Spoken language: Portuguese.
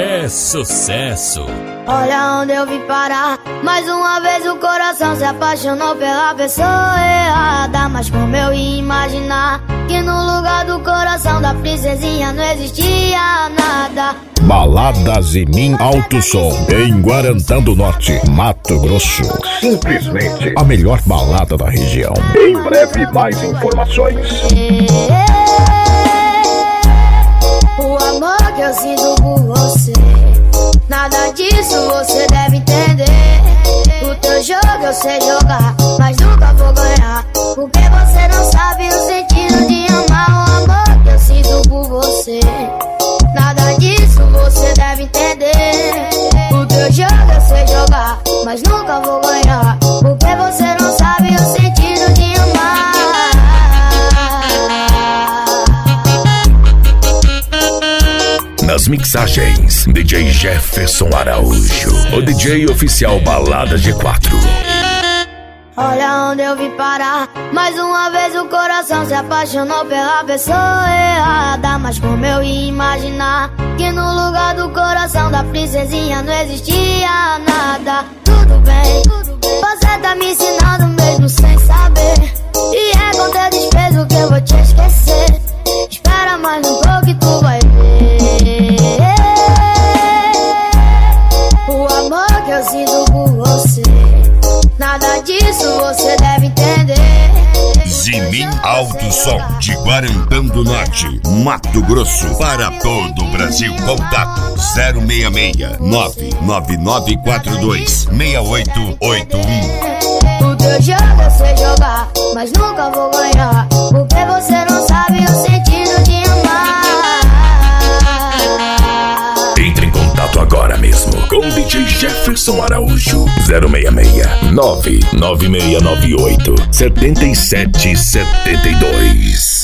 é sucesso. Olha onde eu vim parar. Mais uma vez o coração se apaixonou pela pessoa errada. Mas como eu ia imaginar que no lugar do coração da princesinha não existia nada. Balada Zimin Alto Som, em Guarantã do Norte, Mato Grosso. Simplesmente a melhor balada da região. Em breve mais informações. O amor que eu sinto por você, nada disso você deve entender. O teu jogo eu sei jogar, mas nunca vou ganhar, porque você não sabe o sentido de amar. O amor que eu sinto por você, nada disso você deve entender. O teu jogo eu sei jogar, mas nunca vou ganhar, porque você não sabe o sentido de amar. Nas mixagens, DJ Jefferson Araújo, o DJ oficial Balada G4. Olha onde eu vim parar. Mais uma vez o coração se apaixonou pela pessoa errada. Mas como eu ia imaginar que no lugar do coração da princesinha não existia nada. Tudo bem, você tá me ensinando mesmo sem saber. E é com teu desprezo que eu vou te esquecer. Espera mais um pouco e tu vai ver o amor que eu sinto por você, nada disso você deve entender. Zimin Alto Som, de Guarantã do Norte, Mato Grosso, para todo o Brasil. Contato 066 99942 6881. O teu jogo eu sei jogar, mas nunca vou ganhar, porque você não sabe o sentido de amar. Entre em contato agora mesmo com o DJ Jefferson Araújo. 066 99698 7772.